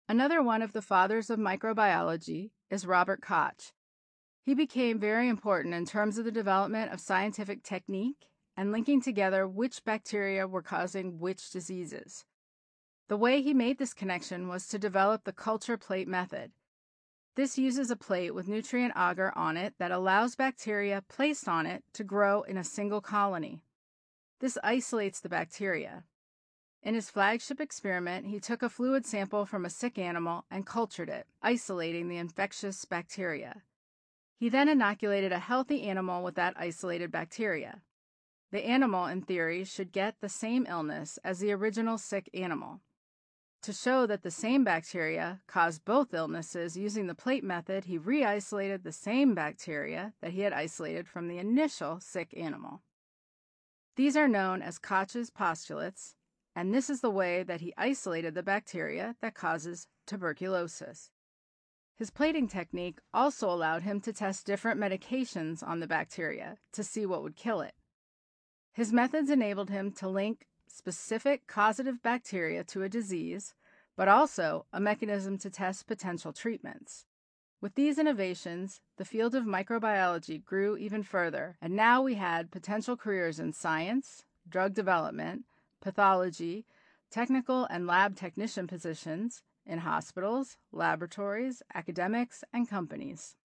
Another one of the fathers of microbiology is Robert Koch. He became very important in terms of the development of scientific technique and linking together which bacteria were causing which diseases. The way he made this connection was to develop the culture plate method. This uses a plate with nutrient agar on it that allows bacteria placed on it to grow in a single colony. This isolates the bacteria. In his flagship experiment, he took a fluid sample from a sick animal and cultured it, isolating the infectious bacteria. He then inoculated a healthy animal with that isolated bacteria. The animal, in theory, should get the same illness as the original sick animal. To show that the same bacteria caused both illnesses using the plate method, he re-isolated the same bacteria that he had isolated from the initial sick animal. These are known as Koch's postulates, and this is the way that he isolated the bacteria that causes tuberculosis. His plating technique also allowed him to test different medications on the bacteria to see what would kill it. His methods enabled him to link specific causative bacteria to a disease, but also a mechanism to test potential treatments. With these innovations, the field of microbiology grew even further, and now we had potential careers in science, drug development, pathology, technical and lab technician positions in hospitals, laboratories, academics, and companies.